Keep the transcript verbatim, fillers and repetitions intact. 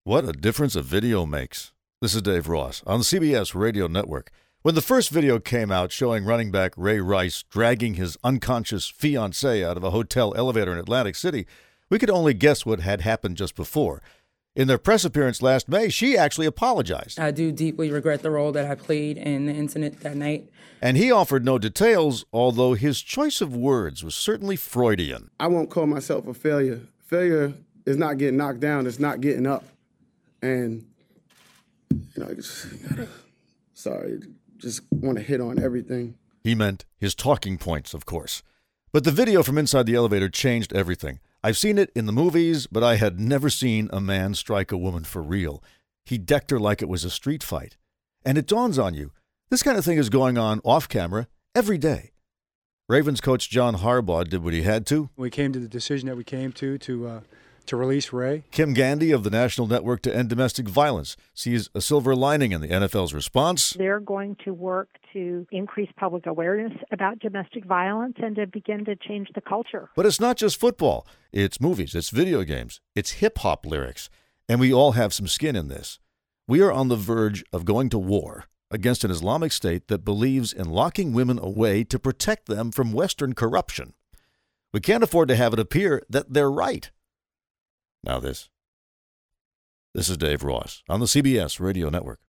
What a difference a video makes. This is Dave Ross on the C B S Radio Network. When the first video came out showing running back Ray Rice dragging his unconscious fiancée out of a hotel elevator in Atlantic City, we could only guess what had happened just before. In their press appearance last May, she actually apologized. I do deeply regret the role that I played in the incident that night. And he offered no details, although his choice of words was certainly Freudian. I won't call myself a failure. Failure is not getting knocked down, it's not getting up. And, you know, I just, sorry, just want to hit on everything. He meant his talking points, of course. But the video from inside the elevator changed everything. I've seen it in the movies, but I had never seen a man strike a woman for real. He decked her like it was a street fight. And it dawns on you, this kind of thing is going on off camera every day. Ravens coach John Harbaugh did what he had to. We came to the decision that we came to to uh, to release Ray. Kim Gandy of the National Network to End Domestic Violence sees a silver lining in the N F L's response. They're going to work to increase public awareness about domestic violence and to begin to change the culture. But it's not just football. It's movies, it's video games, it's hip-hop lyrics. And we all have some skin in this. We are on the verge of going to war against an Islamic State that believes in locking women away to protect them from Western corruption. We can't afford to have it appear that they're right. Now this. This is Dave Ross on the C B S Radio Network.